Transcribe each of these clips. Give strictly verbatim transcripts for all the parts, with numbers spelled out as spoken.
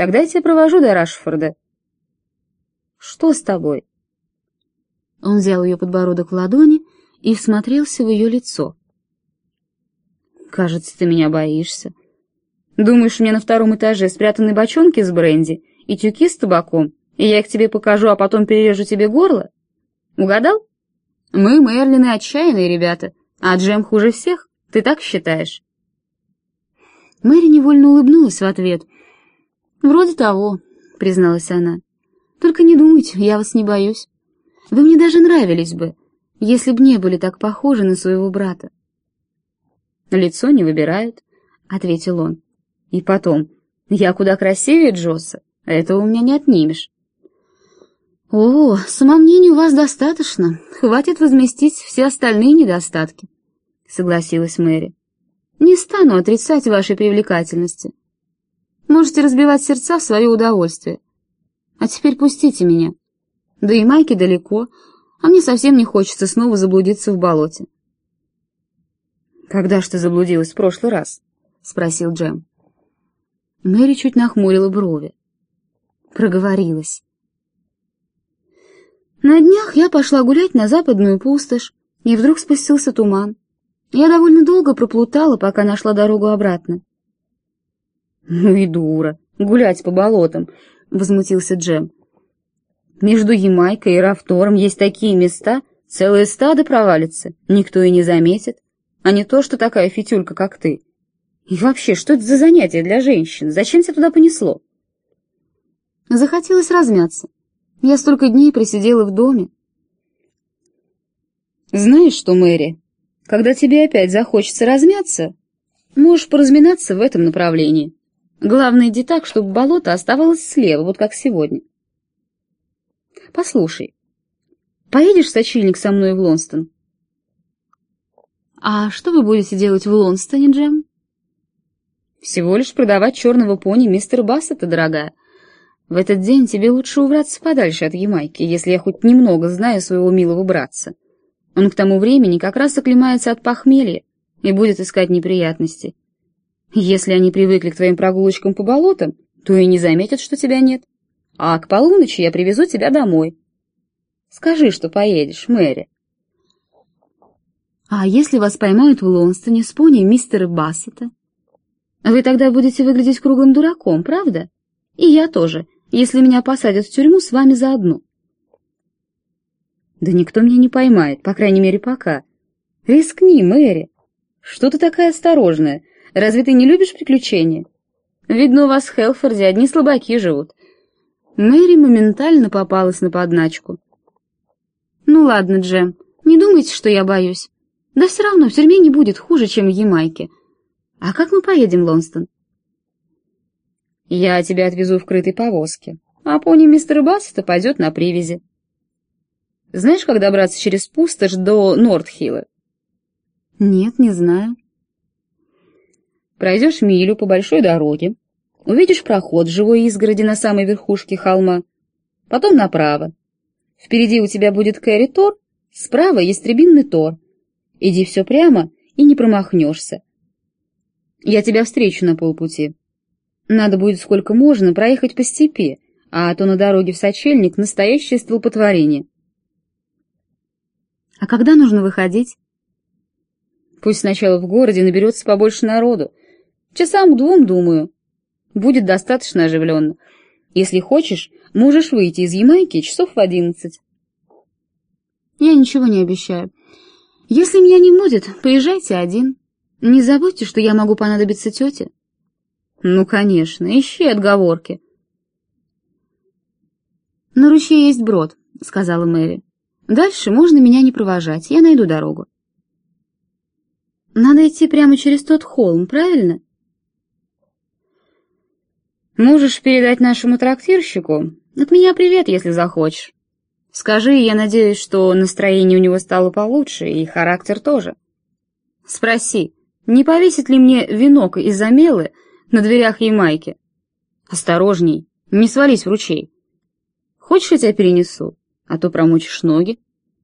Тогда я тебя провожу до Рашфорда. Что с тобой? Он взял ее подбородок в ладони и всмотрелся в ее лицо. Кажется, ты меня боишься. Думаешь, у меня на втором этаже спрятаны бочонки с бренди и тюки с табаком, и я их тебе покажу, а потом перережу тебе горло? Угадал? Мы, Мерлины, отчаянные ребята, а Джем хуже всех, ты так считаешь? Мэри невольно улыбнулась в ответ. «Вроде того», — призналась она. «Только не думайте, я вас не боюсь. Вы мне даже нравились бы, если б не были так похожи на своего брата». «Лицо не выбирают», — ответил он. «И потом, я куда красивее Джосса, этого у меня не отнимешь». «О, самомнения у вас достаточно, хватит возместить все остальные недостатки», — согласилась Мэри. «Не стану отрицать вашей привлекательности. Можете разбивать сердца в свое удовольствие. А теперь пустите меня. Да и Майки далеко, а мне совсем не хочется снова заблудиться в болоте». «Когда ж ты заблудилась в прошлый раз?» — спросил Джем. Мэри чуть нахмурила брови. Проговорилась. «На днях я пошла гулять на западную пустошь, и вдруг спустился туман. Я довольно долго проплутала, пока нашла дорогу обратно». «Ну и дура, гулять по болотам», — возмутился Джем. «Между Ямайкой и Рафтором есть такие места, целое стадо провалится, никто и не заметит, а не то, что такая фитюлька, как ты. И вообще, что это за занятие для женщин? Зачем тебя туда понесло?» Захотелось размяться. Я столько дней просидела в доме. «Знаешь что, Мэри, когда тебе опять захочется размяться, можешь поразминаться в этом направлении. Главное, иди так, чтобы болото оставалось слева, вот как сегодня. Послушай, поедешь в сочельник со мной в Лонстон?» «А что вы будете делать в Лонстоне, Джем?» «Всего лишь продавать черного пони мистера Бассета, дорогая. В этот день тебе лучше убраться подальше от Ямайки, если я хоть немного знаю своего милого братца. Он к тому времени как раз оклемается от похмелья и будет искать неприятности. Если они привыкли к твоим прогулочкам по болотам, то и не заметят, что тебя нет. А к полуночи я привезу тебя домой. Скажи, что поедешь, Мэри». «А если вас поймают в Лонстоне с пони мистера Бассета? Вы тогда будете выглядеть круглым дураком, правда? И я тоже, если меня посадят в тюрьму с вами заодно». «Да никто меня не поймает, по крайней мере, пока. Рискни, Мэри. Что ты такая осторожная? Разве ты не любишь приключения? Видно, у вас в Хелфорде одни слабаки живут». Мэри моментально попалась на подначку. «Ну ладно, Джем, не думайте, что я боюсь. Да все равно в тюрьме не будет хуже, чем в Ямайке. А как мы поедем в Лонстон?» «Я тебя отвезу в крытой повозке, а пони мистера Бассета пойдет на привязи. Знаешь, как добраться через пустошь до Нортхилла?» «Нет, не знаю». «Пройдешь милю по большой дороге, увидишь проход в живой изгороди на самой верхушке холма, потом направо. Впереди у тебя будет Кэрри Тор, справа ястребинный Тор. Иди все прямо и не промахнешься. Я тебя встречу на полпути. Надо будет сколько можно проехать по степи, а то на дороге в сочельник настоящее столпотворение». «А когда нужно выходить?» «Пусть сначала в городе наберется побольше народу. Часам к двум, думаю. Будет достаточно оживленно. Если хочешь, можешь выйти из Ямайки часов в одиннадцать». «Я ничего не обещаю. Если меня не будет, поезжайте один. Не забудьте, что я могу понадобиться тете». «Ну, конечно, ищи отговорки». «На ручье есть брод», — сказала Мэри. «Дальше можно меня не провожать, я найду дорогу». «Надо идти прямо через тот холм, правильно?» «Можешь передать нашему трактирщику от меня привет, если захочешь. Скажи, я надеюсь, что настроение у него стало получше и характер тоже. Спроси, не повесит ли мне венок из амелы на дверях Ямайки? Осторожней, не свались в ручей. Хочешь, я тебя перенесу, а то промочишь ноги?»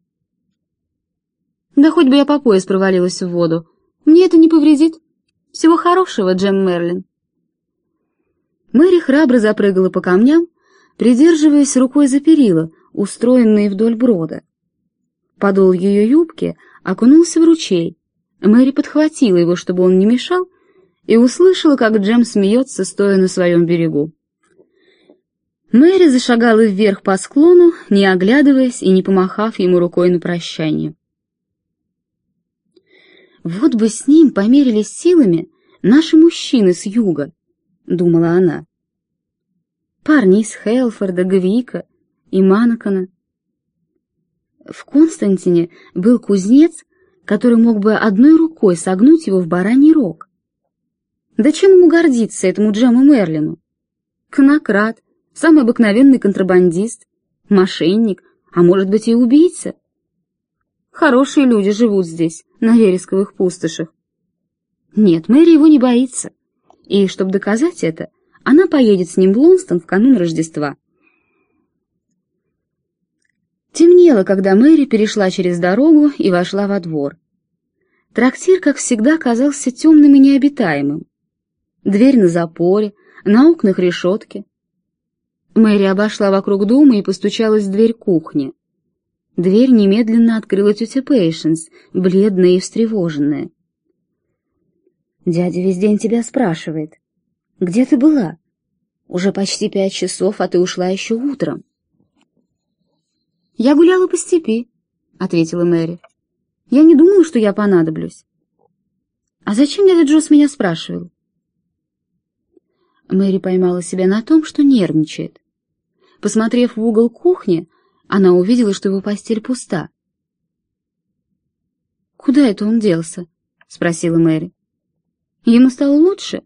«Да хоть бы я по пояс провалилась в воду. Мне это не повредит. Всего хорошего, Джем Мерлин». Мэри храбро запрыгала по камням, придерживаясь рукой за перила, устроенные вдоль брода. Подол ее юбки окунулся в ручей. Мэри подхватила его, чтобы он не мешал, и услышала, как Джем смеется, стоя на своем берегу. Мэри зашагала вверх по склону, не оглядываясь и не помахав ему рукой на прощание. «Вот бы с ним померились силами наши мужчины с юга», — думала она. «Парни из Хейлфорда, Гвика и Манакана». В Константине был кузнец, который мог бы одной рукой согнуть его в бараний рог. Да чем ему гордиться, этому Джему Мерлину? Конокрад, самый обыкновенный контрабандист, мошенник, а может быть и убийца. Хорошие люди живут здесь, на вересковых пустошах. Нет, Мэри его не боится, и, чтобы доказать это, она поедет с ним в Лонстон в канун Рождества. Темнело, когда Мэри перешла через дорогу и вошла во двор. Трактир, как всегда, казался темным и необитаемым. Дверь на запоре, на окнах решетки. Мэри обошла вокруг дома и постучалась в дверь кухни. Дверь немедленно открыла тетя Пейшенс, бледная и встревоженная. «Дядя весь день тебя спрашивает. Где ты была? Уже почти пять часов, а ты ушла еще утром». «Я гуляла по степи», — ответила Мэри. «Я не думала, что я понадоблюсь». «А зачем дядя Джосс меня спрашивал?» Мэри поймала себя на том, что нервничает. Посмотрев в угол кухни, она увидела, что его постель пуста. «Куда это он делся?» — спросила Мэри. «Ему стало лучше?»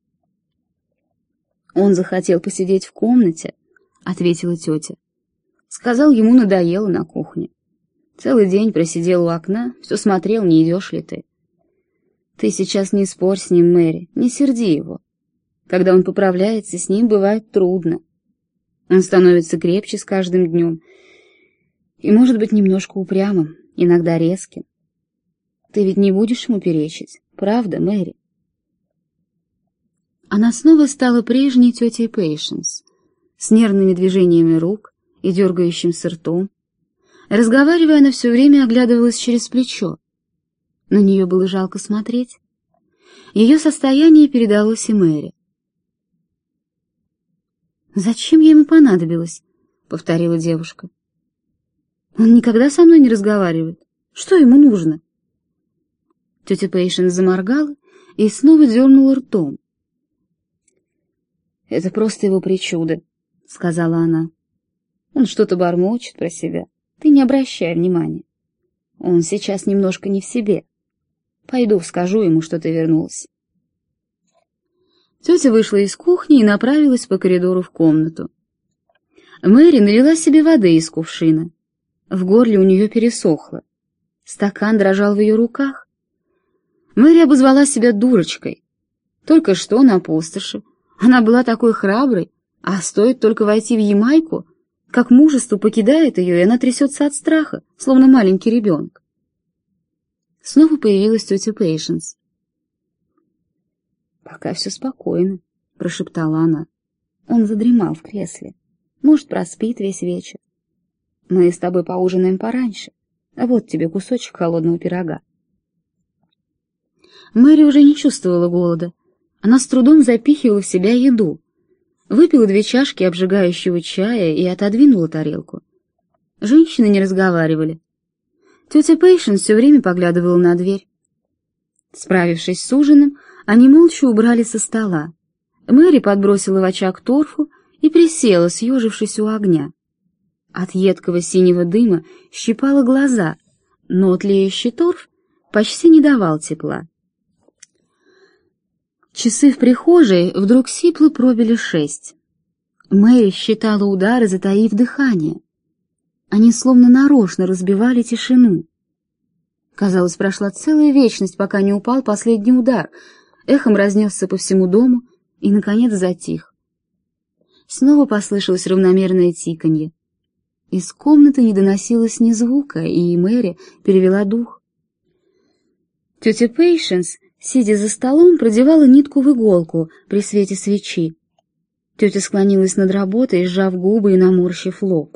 «Он захотел посидеть в комнате», — ответила тетя. «Сказал, ему надоело на кухне. Целый день просидел у окна, все смотрел, не идешь ли ты. Ты сейчас не спорь с ним, Мэри, не серди его. Когда он поправляется, с ним бывает трудно. Он становится крепче с каждым днем и, может быть, немножко упрямым, иногда резким. Ты ведь не будешь ему перечить, правда, Мэри?» Она снова стала прежней тетей Пейшенс, с нервными движениями рук и дергающимся ртом. Разговаривая, она все время оглядывалась через плечо. На нее было жалко смотреть. Ее состояние передалось и Мэри. «Зачем я ему понадобилась?» — повторила девушка. «Он никогда со мной не разговаривает. Что ему нужно?» Тетя Пейшенс заморгала и снова дернула ртом. «Это просто его причуда», — сказала она. «Он что-то бормочет про себя. Ты не обращай внимания. Он сейчас немножко не в себе. Пойду скажу ему, что ты вернулась». Тетя вышла из кухни и направилась по коридору в комнату. Мэри налила себе воды из кувшина. В горле у нее пересохло. Стакан дрожал в ее руках. Мэри обозвала себя дурочкой. Только что на пустоши. Она была такой храброй, а стоит только войти в Ямайку, как мужество покидает ее, и она трясется от страха, словно маленький ребенок. Снова появилась тетя Пейшенс. «Пока все спокойно», — прошептала она. «Он задремал в кресле. Может, проспит весь вечер. Мы с тобой поужинаем пораньше. А вот тебе кусочек холодного пирога». Мэри уже не чувствовала голода. Она с трудом запихивала в себя еду. Выпила две чашки обжигающего чая и отодвинула тарелку. Женщины не разговаривали. Тетя Пейшенс все время поглядывала на дверь. Справившись с ужином, они молча убрали со стола. Мэри подбросила в очаг торфу и присела, съежившись у огня. От едкого синего дыма щипало глаза, но тлеющий торф почти не давал тепла. Часы в прихожей вдруг сипло пробили шесть. Мэри считала удары, затаив дыхание. Они словно нарочно разбивали тишину. Казалось, прошла целая вечность, пока не упал последний удар, эхом разнесся по всему дому и, наконец, затих. Снова послышалось равномерное тиканье. Из комнаты не доносилось ни звука, и Мэри перевела дух. Тетя Пейшенс, сидя за столом, продевала нитку в иголку при свете свечи. Тетя склонилась над работой, сжав губы и наморщив лоб.